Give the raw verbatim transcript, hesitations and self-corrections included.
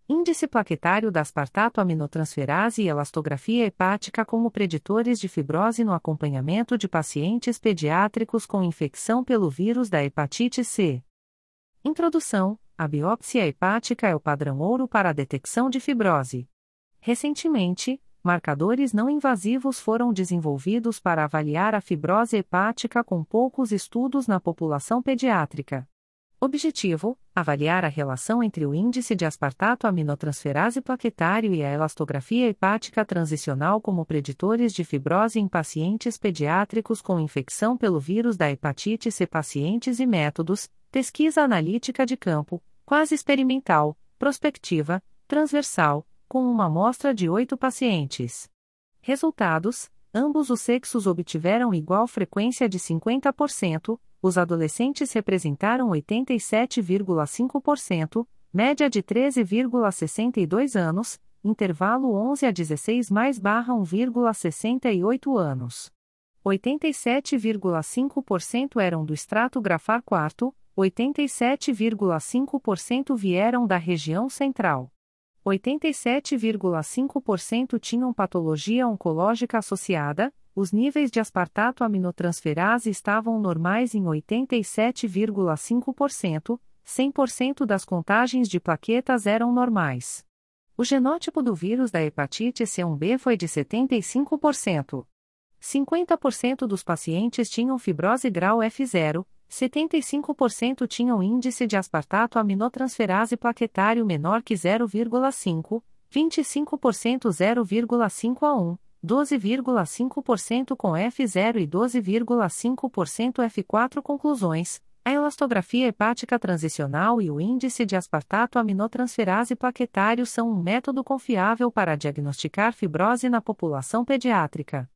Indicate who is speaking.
Speaker 1: Índice plaquetário da aspartato-aminotransferase e elastografia hepática como preditores de fibrose no acompanhamento de pacientes pediátricos com infecção pelo vírus da hepatite C. Introdução: a biópsia hepática é o padrão ouro para a detecção de fibrose. Recentemente, marcadores não invasivos foram desenvolvidos para avaliar a fibrose hepática com poucos estudos na população pediátrica. Objetivo: avaliar a relação entre o índice de aspartato-aminotransferase plaquetário e a elastografia hepática transicional como preditores de fibrose em pacientes pediátricos com infecção pelo vírus da hepatite C. Pacientes e métodos: pesquisa analítica de campo, quase experimental, prospectiva, transversal, com uma amostra de oito pacientes. Resultados: ambos os sexos obtiveram igual frequência de cinquenta por cento, os adolescentes representaram oitenta e sete vírgula cinco por cento, média de treze vírgula sessenta e dois anos, intervalo onze a dezesseis mais barra um vírgula sessenta e oito anos. oitenta e sete vírgula cinco por cento eram do extrato grafar quarto, oitenta e sete vírgula cinco por cento vieram da região central. oitenta e sete vírgula cinco por cento tinham patologia oncológica associada, os níveis de aspartato-aminotransferase estavam normais em oitenta e sete vírgula cinco por cento, cem por cento das contagens de plaquetas eram normais. O genótipo do vírus da hepatite C um B foi de setenta e cinco por cento. cinquenta por cento dos pacientes tinham fibrose grau F zero, setenta e cinco por cento tinham índice de aspartato-aminotransferase plaquetário menor que zero vírgula cinco, vinte e cinco por cento zero vírgula cinco a um, doze vírgula cinco por cento com F zero e doze vírgula cinco por cento F quatro. Conclusões: a elastografia hepática transicional e o índice de aspartato-aminotransferase plaquetário são um método confiável para diagnosticar fibrose na população pediátrica.